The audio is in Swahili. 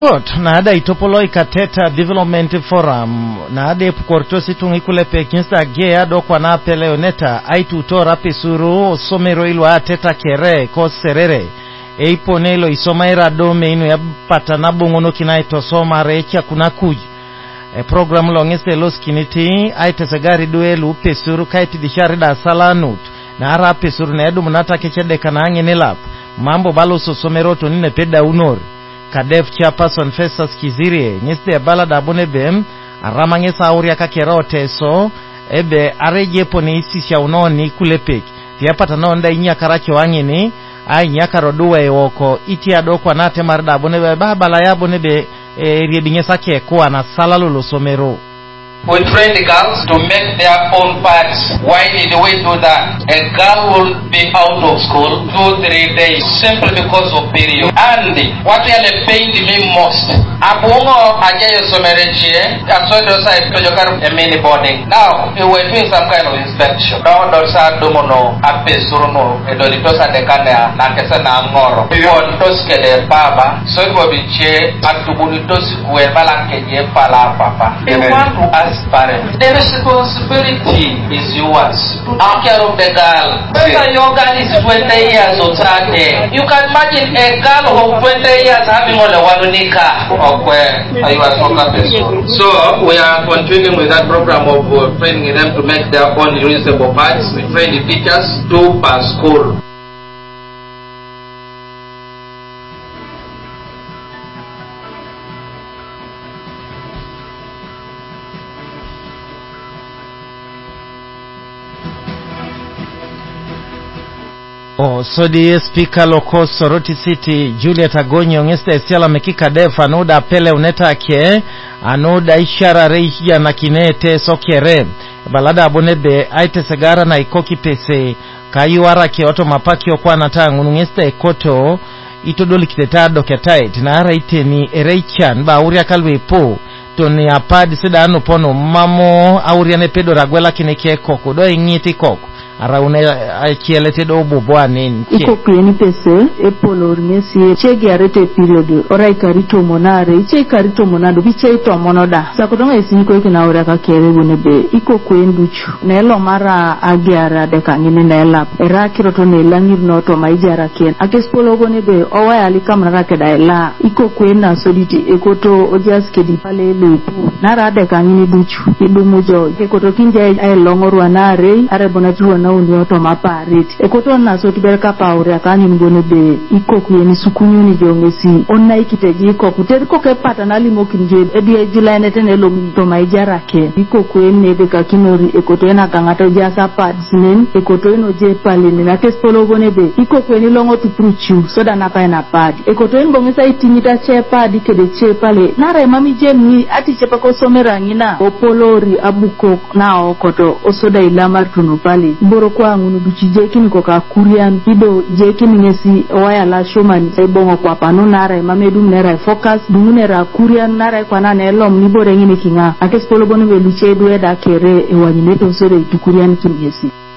Na ada itopoloi kateta development forum na ade pukortosi tungikule pekinsta gea do kwa na peleo neta aitu utora pesuru somero ilu ateta kere ko serere eiponelo isomaira dome inu ya patana bongono kinaito soma recha kuna kuji program longeste los kiniti aite segari duelu pesuru kaiti dishari da salanut na ara pesuru na edu munata kechede kanange nilap mambo balo somero to nine peda unori Kadef chairperson Festus Kizirie nyiste balada abonebe aramange sauria kakerote so ebe areje poni isi sha unoni kulepek tiapata nonda inya karacho wangini ai nyaka roduwe woko iti adokwa nate marda abonebe babala ya abonebe riebingesa ke kwa na salalulu somero. We train the girls to make their own pads. Why did we do that? A girl will be out of school 2-3 days simply because of period. And what really pained me most, abungo ajayo somerenchie, asodo sa ipojokar a mini boarding. Now, we were doing some kind of inspection. No, dosa domono, ape suruno, edolitosa dekana, nakesa na ngoro. Yon toskele baba, so it will be che, atubunitosi kuebalanke je pala papa. They want to ask parents. The responsibility is yours to take care of the girl. Whether your girl is 20 years or 30, you can imagine a girl of 20 years having only one nika. So we are continuing with that program of training them to make their own reusable pads. We train the teachers 2 per school. So the speaker loko Soroti City Juliet Agonyo ngeste siala mekika defa anoda pele uneta ke anoda ishara reishia na kinete sokere balada abonebe aite segara na ikoki pese kayuara ke oto mapaki okwa natangu ngeste ekoto itodoli kitetado ketait na ara iteni ereichan ba uria kalwe po toni apadi seda ano pono mamo auria ne pedo ragwela kineke koko do ingiti koko araune akielete do bobwane iko kuyeni pese epolo ngesi chege arete period ora ikarito monare che ikarito monado biche ito monoda sakotonga esinko ikina ora kakere gonebe iko kuenduchu nelo mara agiara de kangine nela era kiroto ne langir noto maijara ken akespolo gonebe owa yali kamera keda ela iko kuena soliti ekoto ojaske di pale lepu nara de kangine duchu idumujo ekoto kinje ay longorwa nare arebonatu na unioto maparit ekoto na so tiberka paure akani ngone be ikoku yeni sukunyu ni jongesi onna ikiteji ikoku teriko ke patana limo kinje edie jilane tenelo to maijara ke ikoku yeni be kakinori ekoto ena kangata jasa padsinen ekoto eno je pale ni na tespolo gone be ikoku yeni longo tupruchu soda na pa na pad ekoto eno ngesa itinita che pad kede che pale nare mami jemni ati chepa ko somera ngina opolori abuko na okoto osoda ilamar tuno pale kwa ngunu duchije kini koka kurian ido je kini ngesi waya la shoman sai bongo kwa pano nare mamedu nere focus dungunera kurian nare kwa na nelom ni bore ngini kinga akespolo bonu we luche do da kere e wanyine to sore tukurian kini ngesi